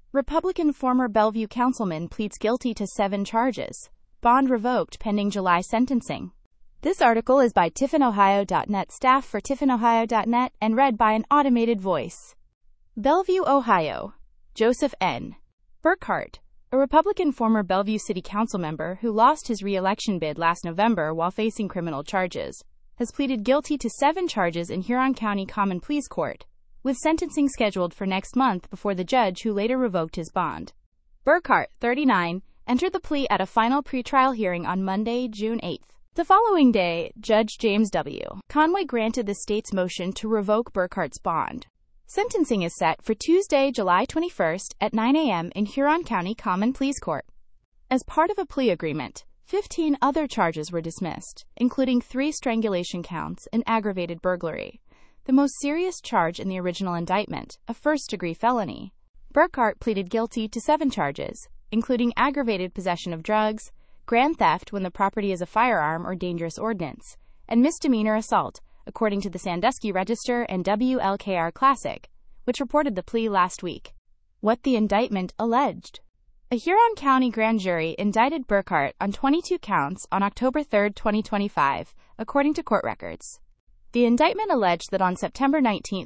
Republican former Bellevue councilman pleads guilty to 7 charges. Bond revoked pending July sentencing. This article is by TiffinOhio.net, staff for TiffinOhio.net, and read by an automated voice. Bellevue, Ohio. Joseph N. Burkhart, a Republican former Bellevue City Council member who lost his re-election bid last November while facing criminal charges, has pleaded guilty to 7 charges in Huron County Common Pleas Court, with sentencing scheduled for next month before the judge who later revoked his bond. Burkhart, 39, entered the plea at a final pretrial hearing on Monday, June 8. The following day, Judge James W. Conway granted the state's motion to revoke Burkhart's bond. Sentencing is set for Tuesday, July 21 at 9 a.m. in Huron County Common Pleas Court. As part of a plea agreement, 15 other charges were dismissed, including 3 strangulation counts and aggravated burglary, the most serious charge in the original indictment, a first-degree felony. Burkhart pleaded guilty to 7 charges, including aggravated possession of drugs, grand theft when the property is a firearm or dangerous ordinance, and misdemeanor assault, according to the Sandusky Register and WLKR Classic, which reported the plea last week. What the indictment alleged. A Huron County grand jury indicted Burkhart on 22 counts on October 3, 2025, according to court records. The indictment alleged that on September 19,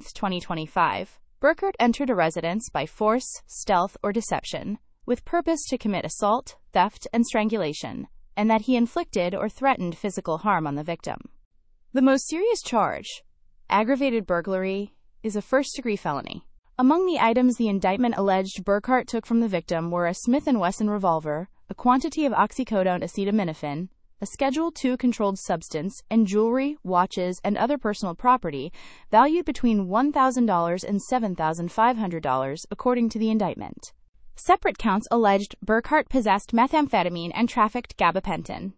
2025, Burkhart entered a residence by force, stealth, or deception, with purpose to commit assault, theft, and strangulation, and that he inflicted or threatened physical harm on the victim. The most serious charge, aggravated burglary, is a first-degree felony. Among the items the indictment alleged Burkhart took from the victim were a Smith & Wesson revolver, a quantity of oxycodone acetaminophen, a Schedule II controlled substance, and jewelry, watches, and other personal property valued between $1,000 and $7,500, according to the indictment. Separate counts alleged Burkhart possessed methamphetamine and trafficked gabapentin.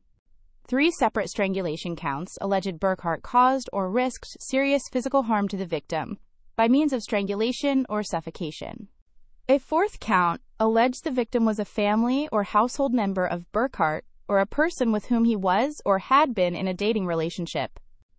3 separate strangulation counts alleged Burkhart caused or risked serious physical harm to the victim by means of strangulation or suffocation. A 4th count alleged the victim was a family or household member of Burkhart or a person with whom he was or had been in a dating relationship.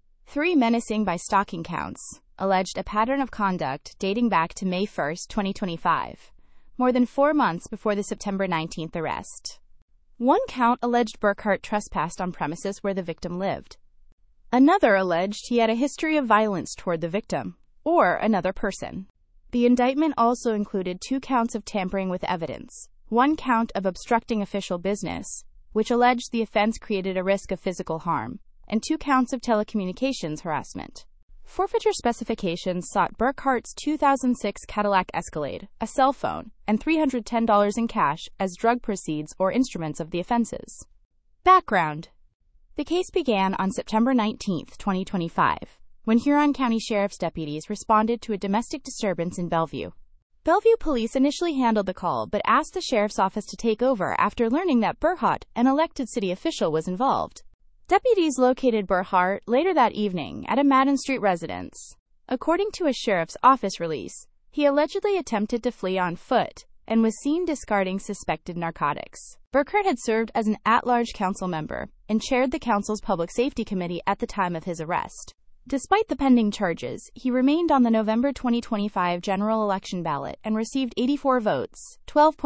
3 menacing by stalking counts alleged a pattern of conduct dating back to May 1, 2025, more than 4 months before the September 19 arrest. 1 count alleged Burkhart trespassed on premises where the victim lived. Another alleged he had a history of violence toward the victim or another person. The indictment also included 2 counts of tampering with evidence, 1 count of obstructing official business, which alleged the offense created a risk of physical harm, and 2 counts of telecommunications harassment. Forfeiture specifications sought Burkhart's 2006 Cadillac Escalade, a cell phone, and $310 in cash as drug proceeds or instruments of the offenses. Background. The case began on September 19, 2025, when Huron County Sheriff's deputies responded to a domestic disturbance in Bellevue. Bellevue police initially handled the call but asked the sheriff's office to take over after learning that Burkhart, an elected city official, was involved. Deputies located Burkhart later that evening at a Madden Street residence. According to a sheriff's office release, he allegedly attempted to flee on foot and was seen discarding suspected narcotics. Burkhart had served as an at-large council member and chaired the council's public safety committee at the time of his arrest. Despite the pending charges, he remained on the November 2025 general election ballot and received 84 votes,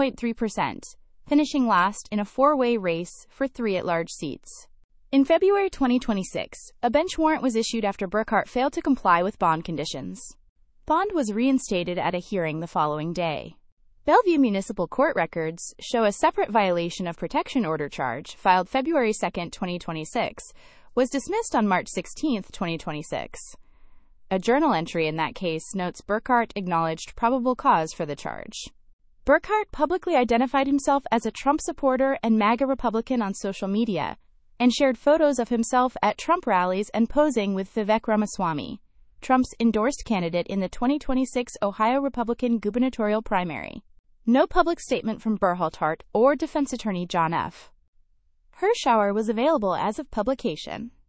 12.3%, finishing last in a 4-way race for 3 at-large seats. In February 2026, a bench warrant was issued after Burkhart failed to comply with bond conditions. Bond was reinstated at a hearing the following day. Bellevue Municipal Court records show a separate violation of protection order charge, filed February 2, 2026, was dismissed on March 16, 2026. A journal entry in that case notes Burkhart acknowledged probable cause for the charge. Burkhart publicly identified himself as a Trump supporter and MAGA Republican on social media, and shared photos of himself at Trump rallies and posing with Vivek Ramaswamy, Trump's endorsed candidate in the 2026 Ohio Republican gubernatorial primary. No public statement from Burkhart or defense attorney John F. Hirschauer was available as of publication.